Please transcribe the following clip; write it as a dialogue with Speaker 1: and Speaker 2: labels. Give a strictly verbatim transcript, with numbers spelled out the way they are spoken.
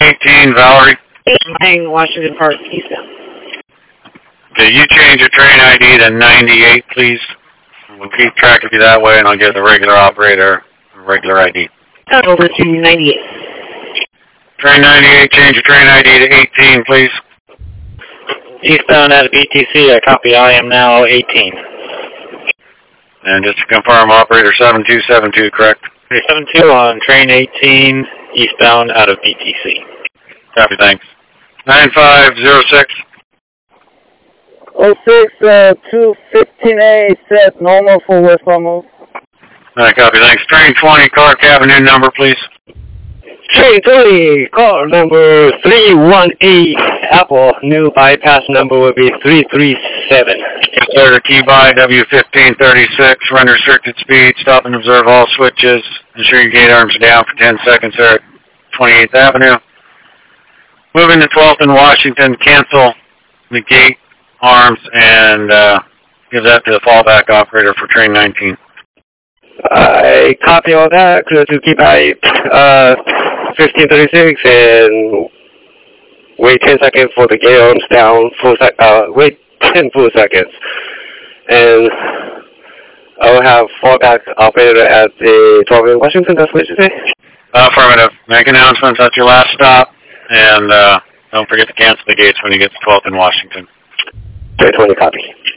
Speaker 1: eighteen, Valerie.
Speaker 2: eighteen, Washington Park, eastbound.
Speaker 1: Okay, you change your train I D to ninety-eight, please. We'll keep track of you that way, and I'll give the regular operator a regular I D.
Speaker 2: Over to ninety-eight.
Speaker 1: Train ninety-eight, change your train I D to eighteen, please.
Speaker 3: Eastbound out of B T C, I copy. I am now eighteen.
Speaker 1: And just to confirm, operator seven two seven two, correct?
Speaker 3: seven two on train eighteen, eastbound out of B T C.
Speaker 1: Copy, thanks. nine five zero six.
Speaker 4: oh six, uh, two fifteen A, set normal for westbound move.
Speaker 1: All right, copy, thanks. Train twenty, car cabin number, please.
Speaker 3: Train twenty, car number three one eight, Apple. New bypass number will be three three seven.
Speaker 1: Consider key by W fifteen thirty-six, run restricted speed, stop and observe all switches. Ensure your gate arms are down for ten seconds there at twenty-eighth Avenue. Moving to twelfth and Washington, cancel the gate arms and uh, give that to the fallback operator for train nineteen.
Speaker 3: I copy all that, clear to keep by uh, fifteen thirty-six and wait ten seconds for the gate arms down, full sec uh, wait ten full seconds. And I will have fallback operator at the twelfth in Washington, that's what you say?
Speaker 1: Affirmative. Make announcements at your last stop, and uh, don't forget to cancel the gates when you get to twelfth in Washington.
Speaker 3: three twenty copy.